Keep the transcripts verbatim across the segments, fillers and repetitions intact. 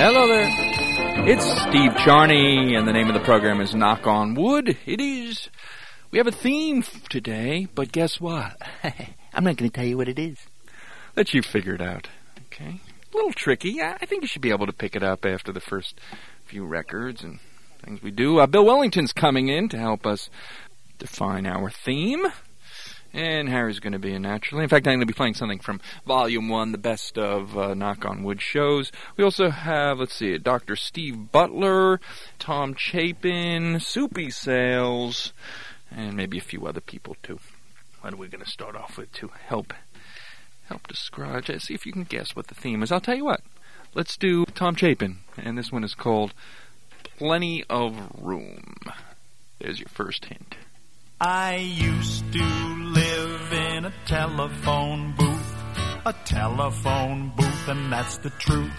Hello there. It's Steve Charney, and the name of the program is Knock on Wood. It is. We have a theme today, but guess what? I'm not going to tell you what it is. Let you figure it out, okay? A little tricky. I think you should be able to pick it up after the first few records and things we do. Uh, Bill Wellington's coming in to help us define our theme. And Harry's going to be in naturally. In fact, I'm going to be playing something from Volume one, the best of uh, Knock on Wood shows. We also have, let's see, Doctor Steve Butler, Tom Chapin, Soupy Sales, and maybe a few other people, too. What are we going to start off with to help help describe, see if you can guess what the theme is? I'll tell you what. Let's do Tom Chapin, and this one is called Plenty of Room. There's your first hint. I used to live in a telephone booth, a telephone booth, and that's the truth.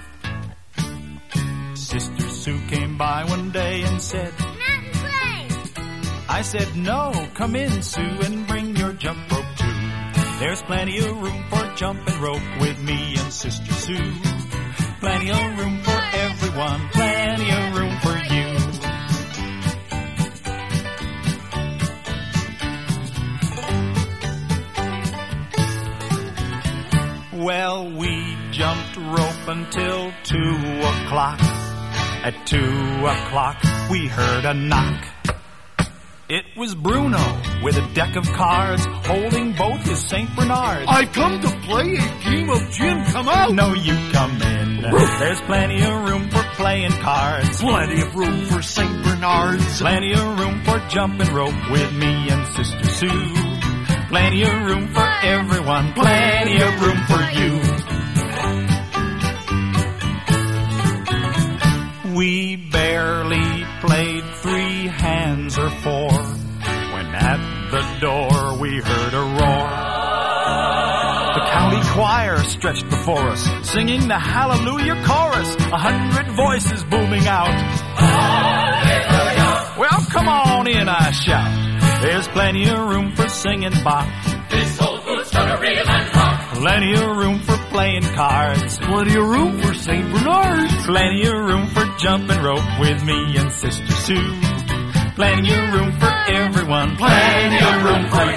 Sister Sue came by one day and said, "Not and play." I said, "No, come in, Sue, and bring your jump rope too. There's plenty of room for jumping rope with me and Sister Sue. Plenty of room for everyone, plenty of room for you." Well, we jumped rope until two o'clock. At two o'clock, we heard a knock. It was Bruno with a deck of cards, holding both his Saint Bernards. "I've come to play a game of gin. Come out." "No, you come in. There's plenty of room for playing cards. Plenty of room for Saint Bernards. Plenty of room for jumping rope with me and Sister Sue. Plenty of room for everyone, plenty of room for you." We barely played three hands or four when at the door we heard a roar. The county choir stretched before us, singing the Hallelujah chorus, a hundred voices booming out. Hallelujah! "Well, come on in," I shout. "There's plenty of room for singing Bach. This old boot's gonna reel and rock. Plenty of room for playing cards. Plenty of room for Saint Bernards. Plenty of room for jumping rope with me and Sister Sue. Plenty of room for everyone. Plenty of room for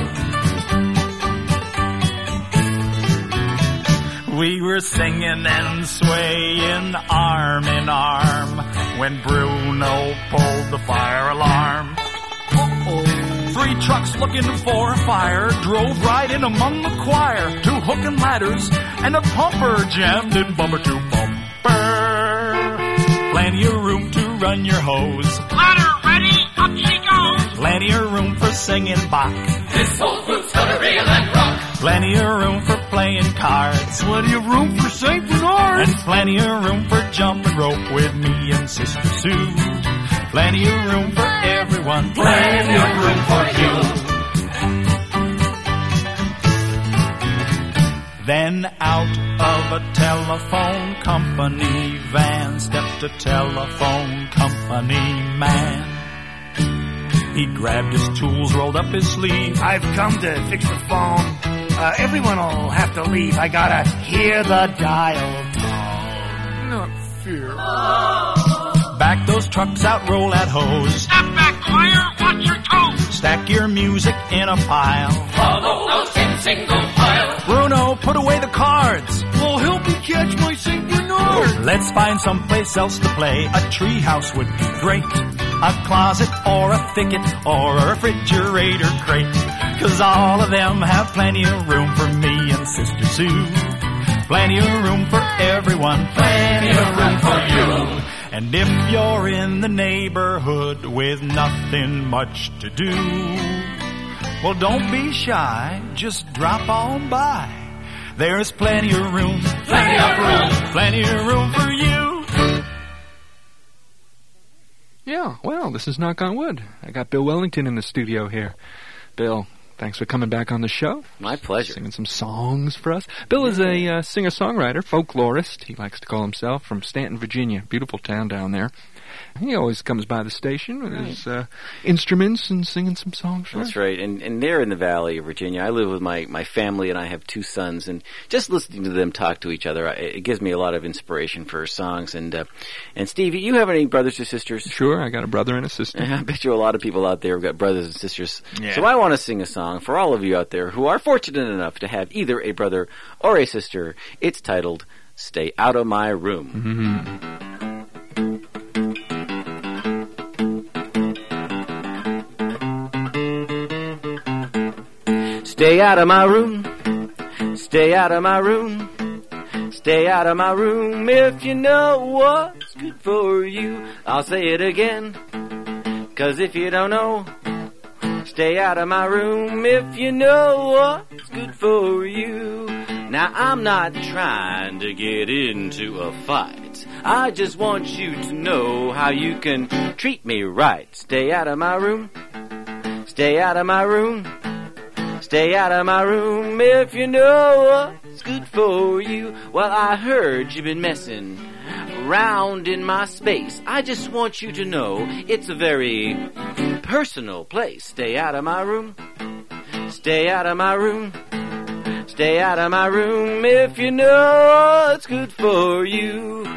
you." We were singing and swaying arm in arm when Bruno pulled the fire alarm. Three trucks looking for a fire drove right in among the choir. Two hook and ladders and a pumper jammed in bumper to bumper. Plenty of room to run your hose. Ladder ready, up she goes. Plenty of room for singing Bach. This old boot's gonna reel and rock. Plenty of room for playing cards. Plenty of room for Saint Bernards. And plenty of room for jumping rope with me and Sister Sue. Plenty of room for everyone, plenty of room for you. Then out of a telephone company van stepped a telephone company man. He grabbed his tools, rolled up his sleeve. "I've come to fix the phone. Uh, everyone will have to leave. I gotta hear the dial tone." Not fear. Back those trucks out, roll that hose. Step back, choir, watch your toes. Stack your music in a pile. Follow out in single file. Bruno, put away the cards. "Well, help me catch my Saint Bernard." Let's find someplace else to play. A treehouse would be great. A closet or a thicket or a refrigerator crate. 'Cause all of them have plenty of room for me and Sister Sue. Plenty of room for everyone. Plenty of room for you. And if you're in the neighborhood with nothing much to do, well, don't be shy. Just drop on by. There's plenty of room. Plenty of room. Plenty of room for you. Yeah, well, this is Knock on Wood. I got Bill Wellington in the studio here. Bill, thanks for coming back on the show. My pleasure. Singing some songs for us. Bill is a uh, singer-songwriter, folklorist, he likes to call himself, from Stanton, Virginia. Beautiful town down there. He always comes by the station with his uh, instruments and singing some songs for us. That's right. And and they're in the Valley of Virginia. I live with my, my family, and I have two sons. And just listening to them talk to each other, it gives me a lot of inspiration for songs. And uh, and Steve, you have any brothers or sisters? Sure, I got a brother and a sister. I bet you a lot of people out there have got brothers and sisters. Yeah. So I want to sing a song for all of you out there who are fortunate enough to have either a brother or a sister. It's titled Stay Out of My Room. Mm-hmm. Stay out of my room. Stay out of my room. Stay out of my room if you know what's good for you. I'll say it again, 'cause if you don't know, stay out of my room if you know what's good for you. Now, I'm not trying to get into a fight. I just want you to know how you can treat me right. Stay out of my room. Stay out of my room. Stay out of my room if you know what's good for you. Well, I heard you've been messing around in my space. I just want you to know it's a very personal place. Stay out of my room. Stay out of my room. Stay out of my room if you know what's good for you.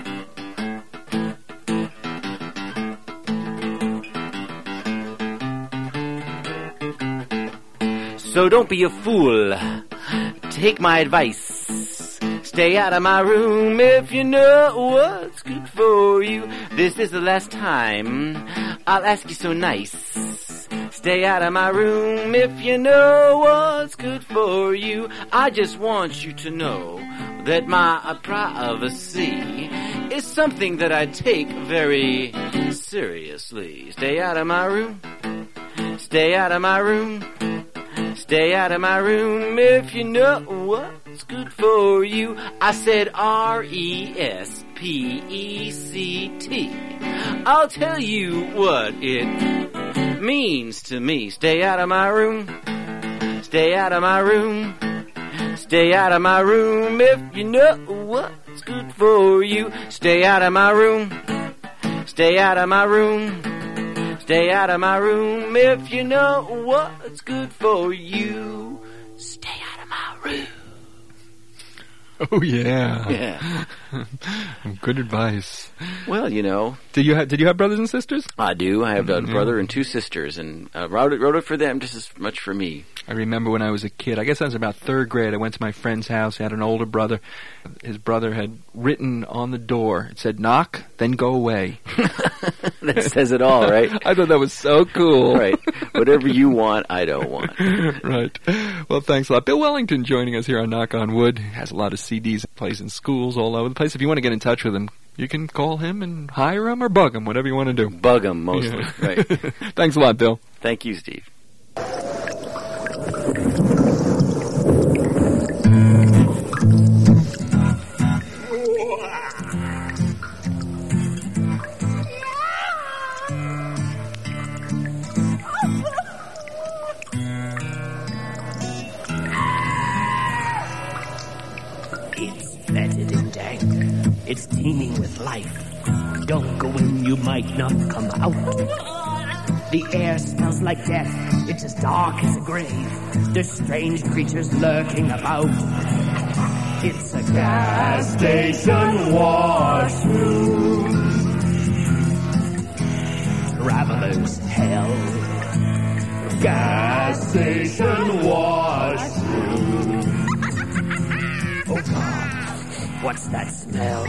So don't be a fool. Take my advice. Stay out of my room if you know what's good for you. This is the last time I'll ask you so nice. Stay out of my room if you know what's good for you. I just want you to know that my privacy is something that I take very seriously. Stay out of my room. Stay out of my room. Stay out of my room if you know what's good for you. I said R E S P E C T. I'll tell you what it means to me. Stay out of my room. Stay out of my room. Stay out of my room if you know what's good for you. Stay out of my room. Stay out of my room. Stay out of my room if you know what's good for you. Stay out of my room. Oh, yeah. Yeah. Good advice. Well, you know. Did you have, did you have brothers and sisters? I do. I have a Mm-hmm. brother and two sisters, and I wrote it, wrote it for them just as much for me. I remember when I was a kid, I guess I was about third grade, I went to my friend's house. He had an older brother. His brother had written on the door, it said, knock, then go away. That says it all, right? I thought that was so cool. Right. Whatever you want, I don't want. Right. Well, thanks a lot. Bill Wellington joining us here on Knock on Wood. He has a lot of C Ds, plays in schools all over the place. If you want to get in touch with him, you can call him and hire him or bug him, whatever you want to do. Bug them, mostly. Yeah. Right. Thanks a lot, Bill. Thank you, Steve. It's fetid and dank. It's teeming with life. Don't go in, you might not come out. The air smells like death. It's as dark as a grave. There's strange creatures lurking about. It's a gas station washroom. Traveler's hell. Gas station washroom. Oh God, what's that smell?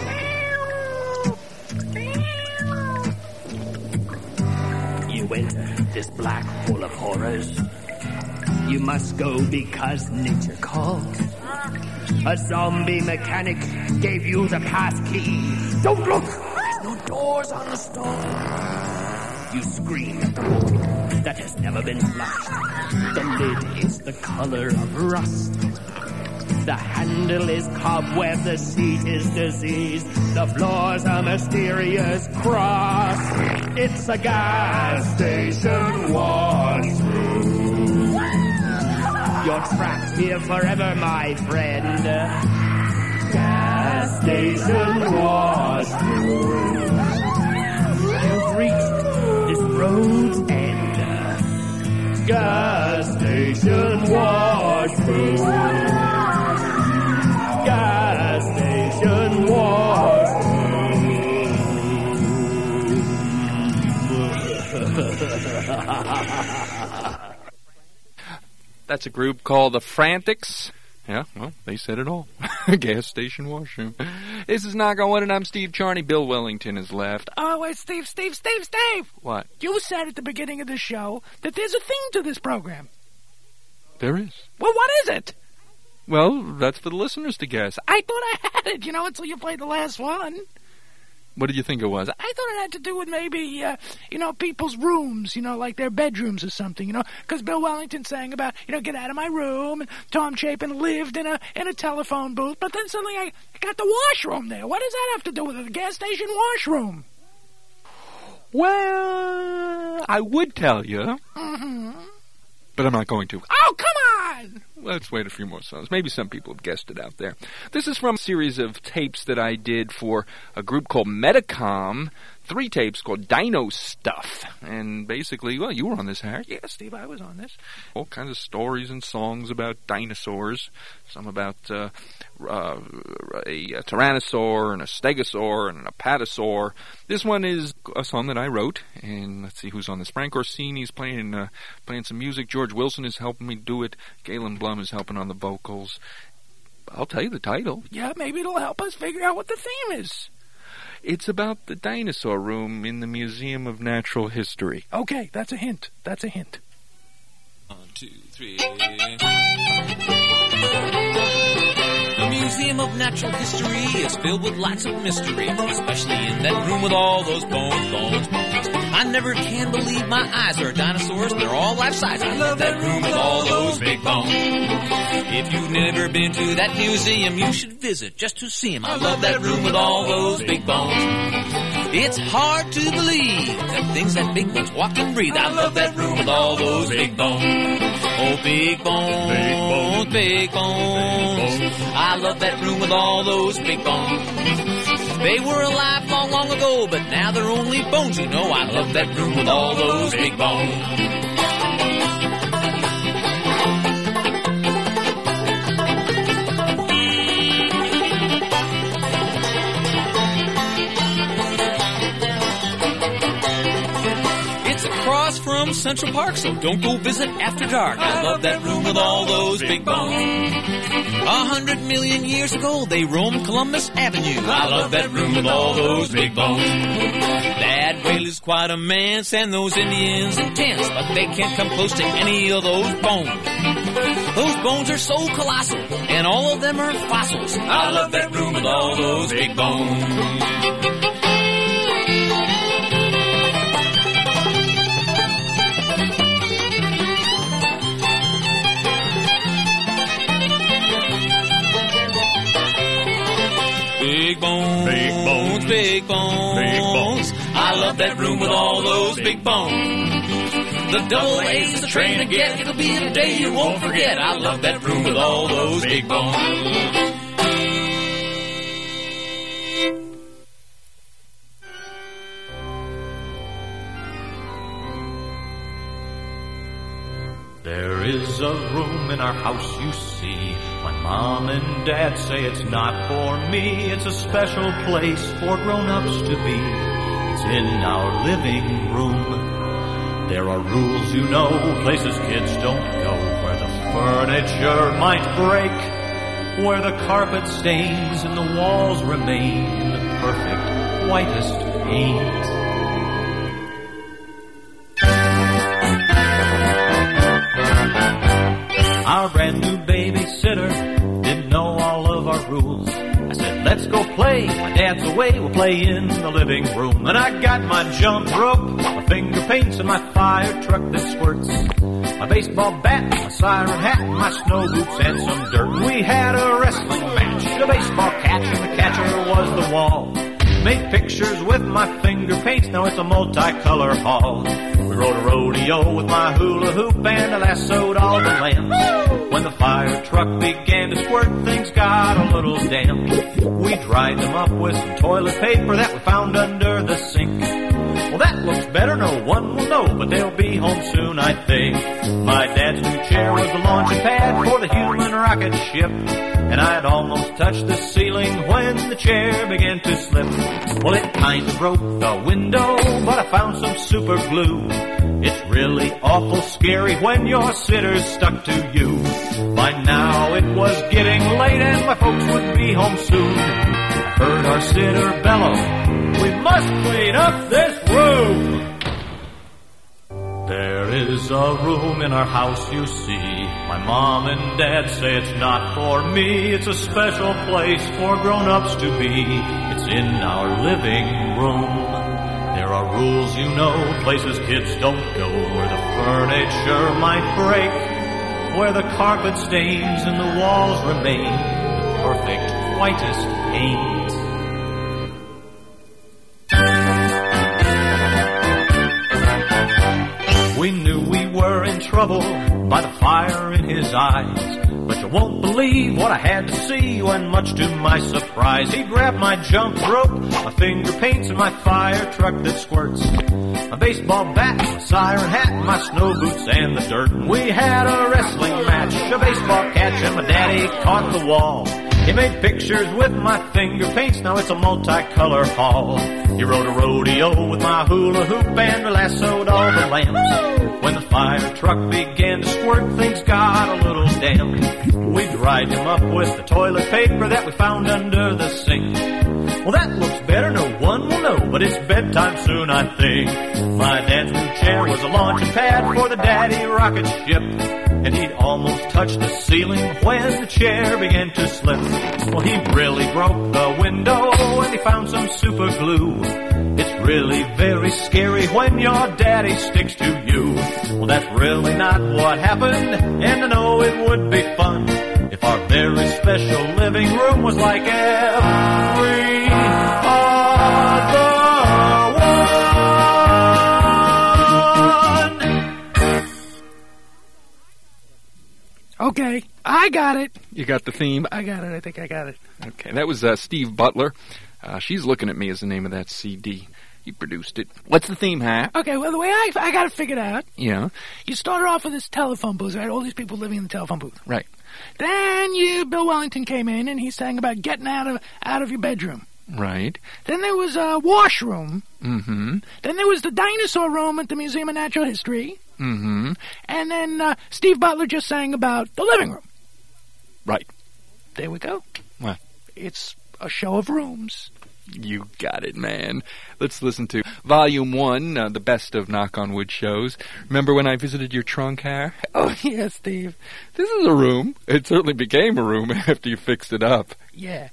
You enter this black hole of horrors. You must go because nature called. A zombie mechanic gave you the pass key. Don't look! There's no doors on the stall. You scream at the motor that has never been flushed. The lid is the color of rust. The handle is cobweb, the seat is disease, the floor's a mysterious cross. It's a gas station washroom. You're trapped here forever, my friend. Gas station washroom. That's a group called The Frantics. Yeah, well, they said it all. Gas station washroom. This is Knock on Wood, and I'm Steve Charney. Bill Wellington has left. Oh, wait, Steve, Steve, Steve, Steve! What? You said at the beginning of the show that there's a theme to this program. There is. Well, what is it? Well, that's for the listeners to guess. I thought I had it, you know, until you played the last one. What did you think it was? I thought it had to do with maybe, uh, you know, people's rooms, you know, like their bedrooms or something, you know, because Bill Wellington sang about, you know, get out of my room, and Tom Chapin lived in a in a telephone booth, but then suddenly I got the washroom there. What does that have to do with it? The gas station washroom? Well, I would tell you, Mm-hmm. but I'm not going to. Oh, come on! Let's wait a few more songs. Maybe some people have guessed it out there. This is from a series of tapes that I did for a group called Metacom. Three tapes called Dino Stuff. And basically, well, you were on this, Harry. Yeah, Steve, I was on this. All kinds of stories and songs about dinosaurs. Some about uh, uh, a, a tyrannosaur and a stegosaur and an apatosaur. This one is a song that I wrote. And let's see who's on this. Frank Orsini's playing uh, playing some music. George Wilson is helping me do it. Galen Blum is helping on the vocals. I'll tell you the title. Yeah, maybe it'll help us figure out what the theme is. It's about the dinosaur room in the Museum of Natural History. Okay, that's a hint. That's a hint. One, two, three. The Museum of Natural History is filled with lots of mystery, especially in that room with all those bones, bones, bones. I never can believe my eyes are dinosaurs. They're all life-size. I love that room with all those big bones. If you've never been to that museum, you should visit just to see them. I love that room with all those big bones. It's hard to believe that things that big ones walk and breathe. I love that room with all those big bones. Oh, big bones, big bones. I love that room with all those big bones. They were alive long, long ago, but now they're only bones. You know, I love that room with all those big bones. It's across from Central Park, so don't go visit after dark. I love that room with all those big bones. A hundred million years ago, they roamed Columbus Avenue. I love that room with all those big bones. That whale is quite a man's, and those Indians intense, but they can't come close to any of those bones. Those bones are so colossal, and all of them are fossils. I love that room with all those big bones. Big bones, big bones, big bones, big bones. I love that room with all those big bones. The double A's is the train to get. It'll be a day you won't forget. I love that room with all those big bones. There is a room in our house, you see. My mom and dad say it's not for me. It's a special place for grown-ups to be. It's in our living room. There are rules, you know, places kids don't go, where the furniture might break, where the carpet stains and the walls remain in the perfect whitest paint. Our brand new babysitter didn't know all of our rules. I said, let's go play. My dad's away, we'll play in the living room. And I got my jump rope, my finger paints, and my fire truck that squirts, my baseball bat, my siren hat, my snow boots, and some dirt. We had a wrestling match, a baseball catch, and the catcher was the wall. Made pictures with my finger paints, now it's a multicolor hall. We rode a rodeo with my hula hoop and I lassoed all the lambs. When the fire truck began to squirt, things got a little damp. We dried them up with some toilet paper that we found under the sink. Well, that looks better, no one will know, but they'll be home soon, I think. My dad's new chair was the launching pad for the human rocket ship, and I'd almost touched the ceiling when the chair began to slip. Well, it kind of broke the window, but I found some super glue. It's really awful scary when your sitter's stuck to you. By now it was getting late and my folks would be home soon. I heard our sitter bellow, "We must clean up this room." There is a room in our house, you see. My mom and dad say it's not for me. It's a special place for grown-ups to be. It's in our living room. There are rules, you know, places kids don't go, where the furniture might break, where the carpet stains and the walls remain the perfect whitest paint. We knew we were in trouble by the fire in his eyes, but you won't believe what I had to see when, much to my surprise, he grabbed my jump rope, my finger paints, and my fire truck that squirts, my baseball bat, my siren hat, my snow boots, and the dirt. We had a wrestling match, a baseball catch, and my daddy caught the wall. He made pictures with my finger paints, now it's a multicolor hall. He rode a rodeo with my hula hoop and lassoed all the lambs. When the fire truck began to squirt, things got a little damp. We dried him up with the toilet paper that we found under the sink. Well, that looks better, no one will know, but it's bedtime soon, I think. My dad's new chair was a launching pad for the daddy rocket ship, and he'd almost touched the ceiling when the chair began to slip. Well, he really broke the window and he found some super glue. It's really very scary when your daddy sticks to you. Well, that's really not what happened, and I know it would be fun if our very special living room was like every other one. Okay, I got it. You got the theme? I got it. I think I got it. Okay, that was uh, Steve Butler. Uh, She's Looking at Me is the name of that C D. He produced it. What's the theme, Hap? Okay, well, the way I, I got it figured out, Yeah, you started off with this telephone booth, right? All these people living in the telephone booth. right. Then you, Bill Wellington came in, and he sang about getting out of out of your bedroom. Right. Then there was a washroom. Mm-hmm. Then there was the dinosaur room at the Museum of Natural History. Mm-hmm. And then uh, Steve Butler just sang about the living room. Right. There we go. What? It's a show of rooms. You got it, man. Let's listen to Volume one, uh, the best of Knock on Wood shows. Remember when I visited your trunk, Har? Oh, yeah, Steve. This is a room. It certainly became a room after you fixed it up. Yeah.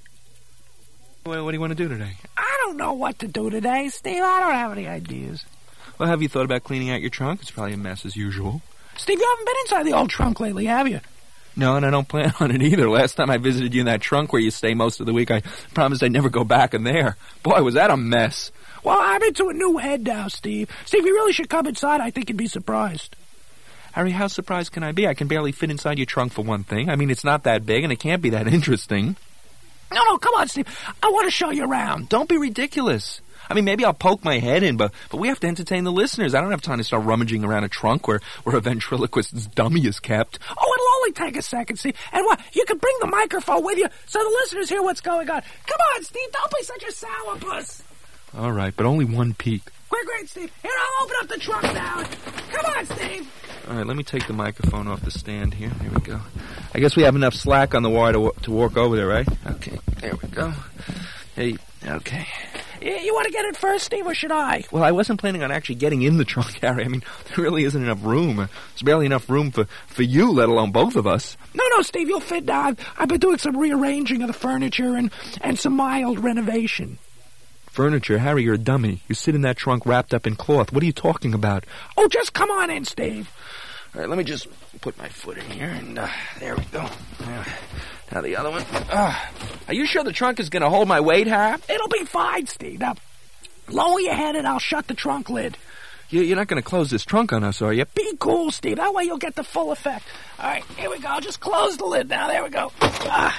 Well, what do you want to do today? I don't know what to do today, Steve. I don't have any ideas. Well, have you thought about cleaning out your trunk? It's probably a mess as usual. Steve, you haven't been inside the old trunk lately, have you? No, and I don't plan on it either. Last time I visited you in that trunk where you stay most of the week, I promised I'd never go back in there. Boy, was that a mess. Well, I'm into a new head now, Steve. Steve, you really should come inside. I think you'd be surprised. Harry, how surprised can I be? I can barely fit inside your trunk for one thing. I mean, it's not that big, and it can't be that interesting. No, no, come on, Steve. I want to show you around. Don't be ridiculous. I mean, maybe I'll poke my head in, but but we have to entertain the listeners. I don't have time to start rummaging around a trunk where, where a ventriloquist's dummy is kept. Oh, it'll only take a second, Steve. And what? You can bring the microphone with you so the listeners hear what's going on. Come on, Steve. Don't be such a sourpuss. All right, but only one peek. Great, great, Steve. Here, I'll open up the trunk now. Come on, Steve. All right, let me take the microphone off the stand here. Here we go. I guess we have enough slack on the wire to, to walk over there, right? Okay, there we go. Hey, okay. You, you want to get it first, Steve, or should I? Well, I wasn't planning on actually getting in the trunk, Harry. I mean, there really isn't enough room. There's barely enough room for, for you, let alone both of us. No, no, Steve, you'll fit now. I've, I've been doing some rearranging of the furniture and, and some mild renovation. Furniture? Harry, you're a dummy. You sit in that trunk wrapped up in cloth. What are you talking about? Oh, just come on in, Steve. All right, let me just put my foot in here, and uh, there we go. Uh, now the other one. Uh, are you sure the trunk is going to hold my weight, Har? It'll be fine, Steve. Now, lower your head and I'll shut the trunk lid. You, you're not going to close this trunk on us, are you? Be cool, Steve. That way you'll get the full effect. All right, here we go. I'll just close the lid now. There we go. Ah.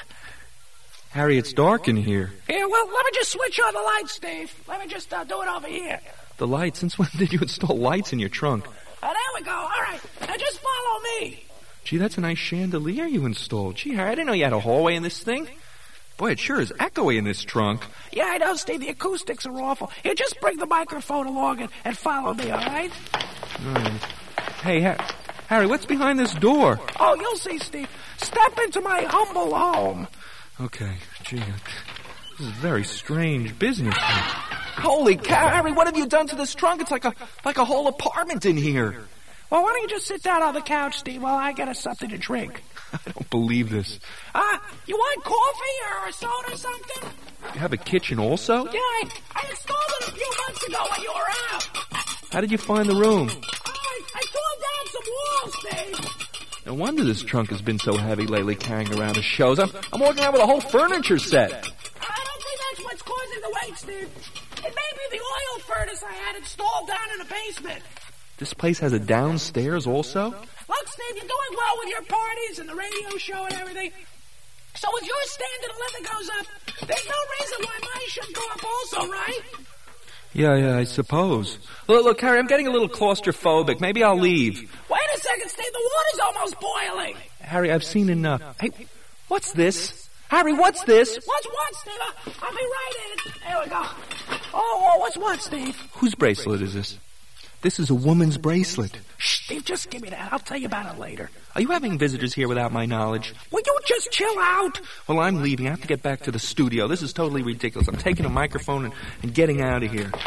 Harry, it's dark in here. Here, well, let me just switch on the lights, Steve. Let me just uh, do it over here. The lights? Since when did you install lights in your trunk? Oh, there we go. All right. Now just follow me. Gee, that's a nice chandelier you installed. Gee, Harry, I didn't know you had a hallway in this thing. Boy, it sure is echoey in this trunk. Yeah, I know, Steve. The acoustics are awful. Here, just bring the microphone along and, and follow me, all right? All right. Hey, ha- Harry, what's behind this door? Oh, you'll see, Steve. Step into my humble home. Okay, gee, this is very strange business here. Holy cow, Harry, what have you done to this trunk? It's like a like a whole apartment in here. Well, why don't you just sit down on the couch, Steve, while I get us something to drink? I don't believe this. Ah, uh, you want coffee or a soda or something? You have a kitchen also? Yeah, I, I installed it a few months ago when you were out. How did you find the room? I, I tore down some walls, Steve. No wonder this trunk has been so heavy lately, carrying around the shows. I'm, I'm walking around with a whole furniture set. I don't think that's what's causing the weight, Steve. It may be the oil furnace I had installed down in the basement. This place has a downstairs also? Look, Steve, you're doing well with your parties and the radio show and everything. So if your standard of living goes up, there's no reason why mine shouldn't go up also, right? Yeah, yeah, I suppose. Look, look, Harry, I'm getting a little claustrophobic. Maybe I'll leave. Wait a second, Steve. The water's almost boiling. Harry, I've seen enough. Hey, what's this? Harry, what's this? What's what, Steve? I'll, I'll be right in. There we go. Oh, oh, what's what, Steve? Whose bracelet is this? This is a woman's bracelet. Shh, Steve, just give me that. I'll tell you about it later. Are you having visitors here without my knowledge? Will you just chill out? Well, I'm leaving. I have to get back to the studio. This is totally ridiculous. I'm taking a microphone and, and getting out of here.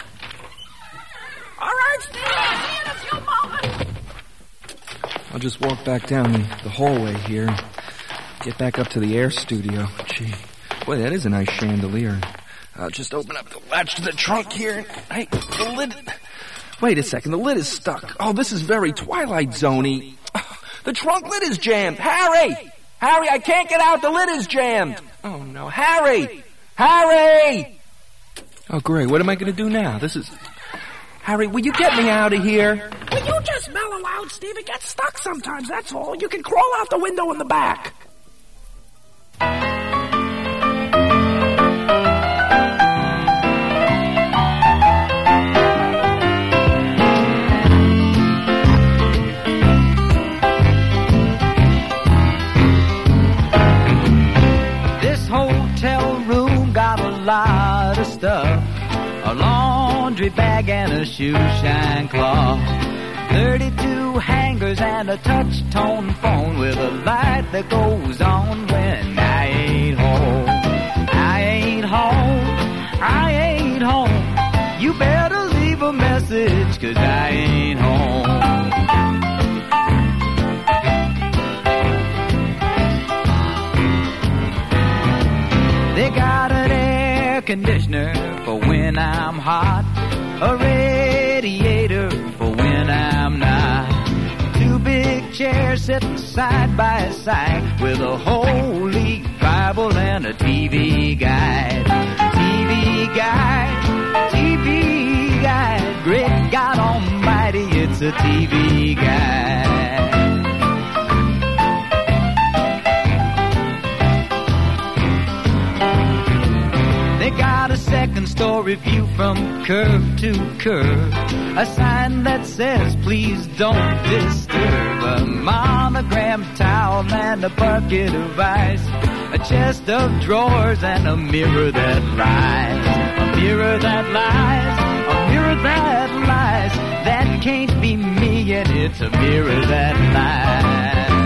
All right, Steve. I'll see you in a few moments. I'll just walk back down the, the hallway here. Get back up to the air studio. Gee, boy, that is a nice chandelier. I'll just open up the latch to the trunk here. Hey, the lid... Wait a second, the lid is stuck. Oh, this is very Twilight Zone-y. Oh, the trunk lid is jammed. Harry! Harry, I can't get out. The lid is jammed. Oh, no. Harry! Harry! Oh, great. What am I going to do now? This is... Harry, will you get me out of here? Will you just mellow out, Steve? It gets stuck sometimes, that's all. You can crawl out the window in the back. Lot of stuff, a laundry bag and a shoe shine cloth, thirty-two hangers and a touch-tone phone with a light that goes on when I ain't home. I ain't home, I ain't home. You better leave a message, 'cause I ain't home. They got an air conditioner for when I'm hot, a radiator for when I'm not, two big chairs sitting side by side with a Holy Bible and a T V guide. T V guide, T V guide, great God Almighty, it's a T V guide. They got a second story view from curb to curb, a sign that says please don't disturb, a monogram towel and a bucket of ice, a chest of drawers and a mirror that lies, a mirror that lies, a mirror that lies, that can't be me and it's a mirror that lies.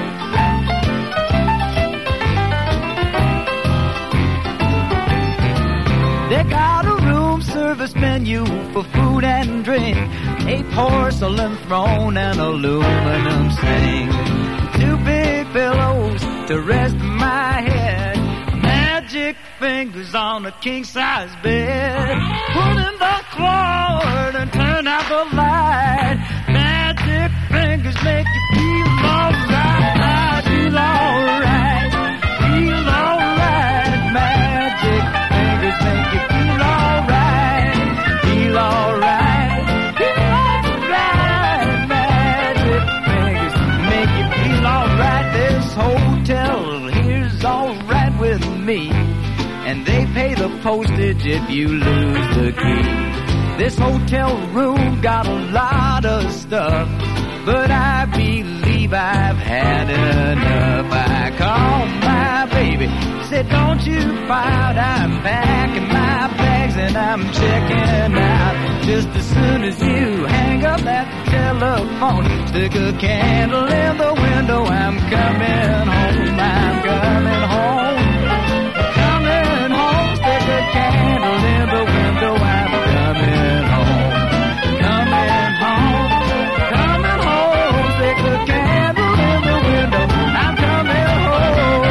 They got a room service menu for food and drink, a porcelain throne and aluminum sink, two big pillows to rest my head, magic fingers on a king-size bed, put in the cord and turn out the light, magic fingers make you feel alright, feel alright, feel alright, magic fingers make you feel alright, feel alright, feel alright, magic fingers make you feel alright. This hotel here's alright with me, and they pay the postage if you lose the key. This hotel room got a lot of stuff, but I believe I've had enough. I called my baby, said don't you pout, I'm packing my bag things and I'm checking out. Just as soon as you hang up that telephone, stick a candle in the window. I'm coming home, I'm coming home. Coming home, stick a candle in the window. I'm coming home, coming home. Coming home, stick a candle in the window. I'm coming home.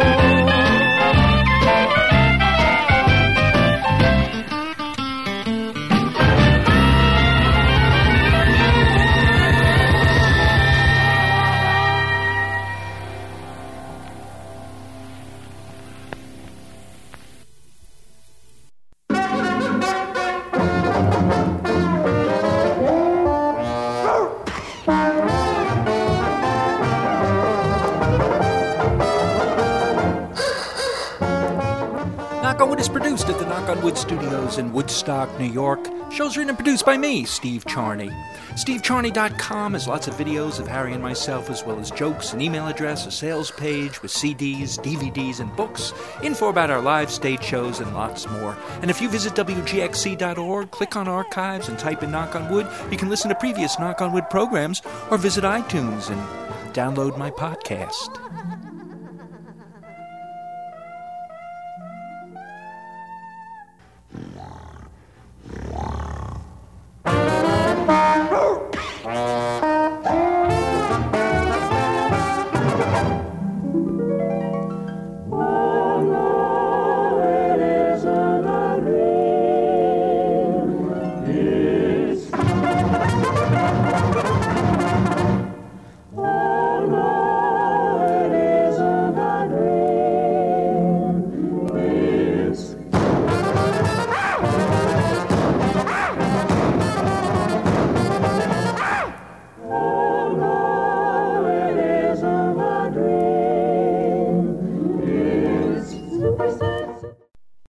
Knock on Wood is produced at the Knock on Wood Studios in Woodstock, New York. Show's written and produced by me, Steve Charney. Steve Charney dot com has lots of videos of Harry and myself, as well as jokes, an email address, a sales page with C Ds, D V Ds, and books, info about our live stage shows, and lots more. And if you visit W G X C dot org, click on Archives, and type in Knock on Wood, you can listen to previous Knock on Wood programs, or visit iTunes and download my podcast.